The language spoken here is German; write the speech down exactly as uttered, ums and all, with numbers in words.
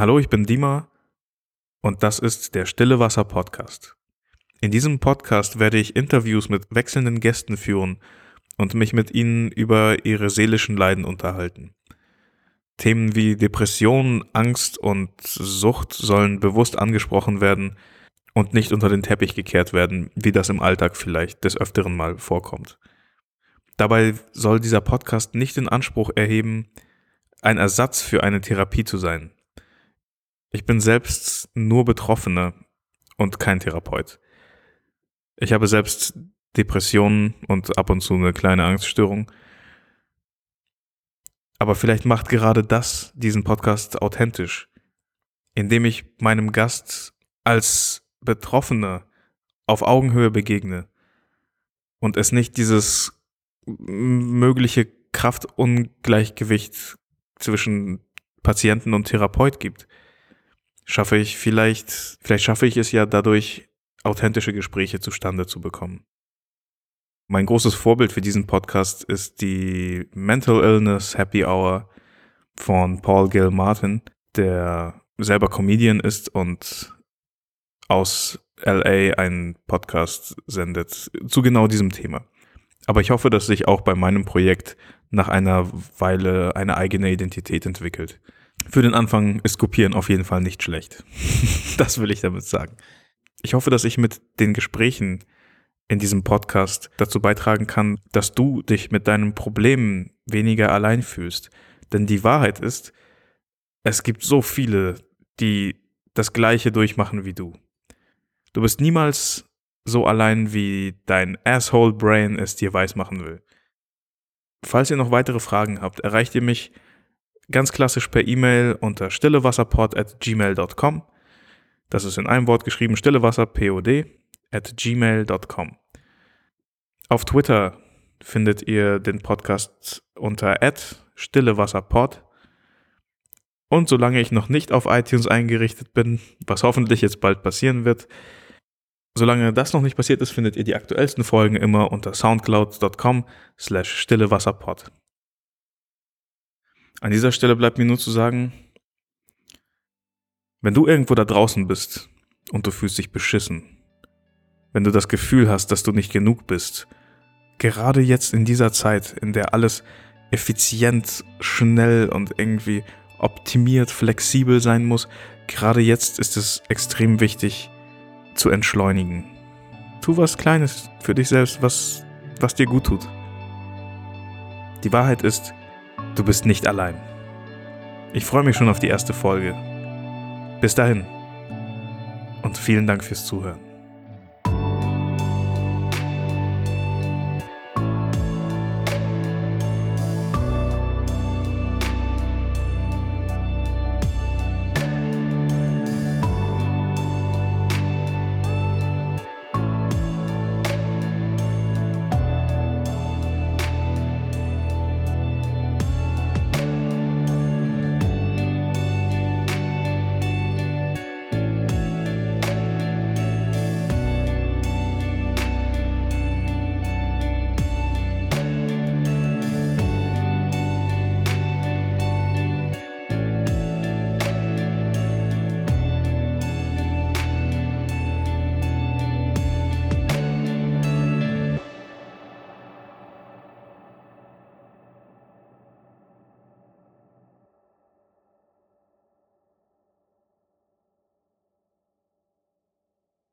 Hallo, ich bin Dima und das ist der Stille Wasser Podcast. In diesem Podcast werde ich Interviews mit wechselnden Gästen führen und mich mit ihnen über ihre seelischen Leiden unterhalten. Themen wie Depression, Angst und Sucht sollen bewusst angesprochen werden und nicht unter den Teppich gekehrt werden, wie das im Alltag vielleicht des Öfteren mal vorkommt. Dabei soll dieser Podcast nicht in Anspruch erheben, ein Ersatz für eine Therapie zu sein. Ich bin selbst nur Betroffener und kein Therapeut. Ich habe selbst Depressionen und ab und zu eine kleine Angststörung. Aber vielleicht macht gerade das diesen Podcast authentisch, indem ich meinem Gast als Betroffener auf Augenhöhe begegne und es nicht dieses mögliche Kraftungleichgewicht zwischen Patienten und Therapeut gibt. Schaffe ich vielleicht, vielleicht schaffe ich es ja dadurch, authentische Gespräche zustande zu bekommen. Mein großes Vorbild für diesen Podcast ist die Mental Illness Happy Hour von Paul Gilmartin, der selber Comedian ist und aus L A einen Podcast sendet zu genau diesem Thema. Aber ich hoffe, dass sich auch bei meinem Projekt nach einer Weile eine eigene Identität entwickelt. Für den Anfang ist Kopieren auf jeden Fall nicht schlecht. Das will ich damit sagen. Ich hoffe, dass ich mit den Gesprächen in diesem Podcast dazu beitragen kann, dass du dich mit deinen Problemen weniger allein fühlst. Denn die Wahrheit ist, es gibt so viele, die das Gleiche durchmachen wie du. Du bist niemals so allein, wie dein Asshole-Brain es dir weismachen will. Falls ihr noch weitere Fragen habt, erreicht ihr mich ganz klassisch per E-Mail unter stillewasserpod at gmail dot com. Das ist in einem Wort geschrieben, stillewasserpod at gmail dot com. Auf Twitter findet ihr den Podcast unter at stillewasserpod. Und solange ich noch nicht auf iTunes eingerichtet bin, was hoffentlich jetzt bald passieren wird, solange das noch nicht passiert ist, findet ihr die aktuellsten Folgen immer unter soundcloud dot com slash stillewasserpod. An dieser Stelle bleibt mir nur zu sagen, wenn du irgendwo da draußen bist und du fühlst dich beschissen, wenn du das Gefühl hast, dass du nicht genug bist, gerade jetzt in dieser Zeit, in der alles effizient, schnell und irgendwie optimiert, flexibel sein muss, gerade jetzt ist es extrem wichtig zu entschleunigen. Tu was Kleines für dich selbst, was, was dir gut tut. Die Wahrheit ist, du bist nicht allein. Ich freue mich schon auf die erste Folge. Bis dahin und vielen Dank fürs Zuhören.